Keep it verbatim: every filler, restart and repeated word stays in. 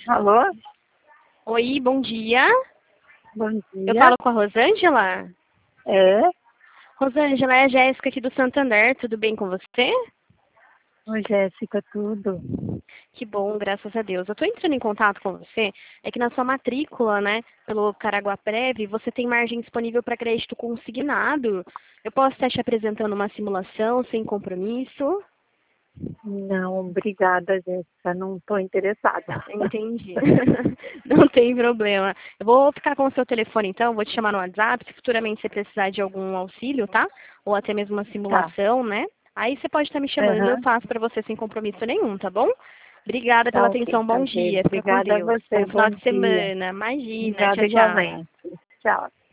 Alô? Oi, bom dia. Bom Eu dia. falo com a Rosângela? É? Rosângela, é a Jéssica aqui do Santander, tudo bem com você? Oi, Jéssica, tudo? Que bom, graças a Deus. Eu estou entrando em contato com você, é que na sua matrícula, né, pelo Caraguaprev, você tem margem disponível para crédito consignado. Eu posso estar te apresentando uma simulação sem compromisso? Não, obrigada, Jéssica, não estou interessada. Entendi. Não tem problema. Eu vou ficar com o seu telefone então, vou te chamar no WhatsApp, se futuramente você precisar de algum auxílio, tá? Ou até mesmo uma Tá. simulação, né? Aí você pode estar me chamando, eu Aham. faço para você sem compromisso nenhum, tá bom? Obrigada Tá pela ok, atenção, tá bom ok. dia, fica com Obrigada a Deus. você, Bom final bom de dia. semana, imagina, Obrigada tchau, tchau. igualmente. Tchau.